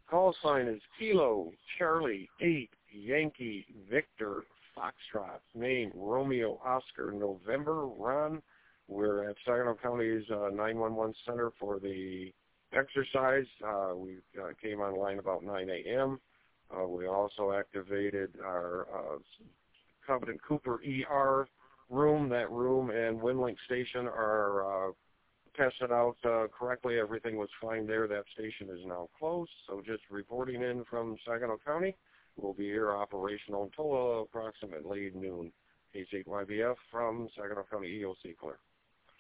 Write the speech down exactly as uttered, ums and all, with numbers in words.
Call sign is Kilo Charlie eight Yankee Victor Foxtrot. Name Romeo Oscar November. Ron. We're at Saginaw County's uh, nine one one center for the exercise. Uh, we uh, came online about nine a m Uh, we also activated our uh, Covenant Cooper E R room. That room and WinLink station are uh, tested out uh, correctly. Everything was fine there. That station is now closed. So just reporting in from Saginaw County. We'll be here operational until uh, approximately noon. H eight Y B F from Saginaw County E O C Clear.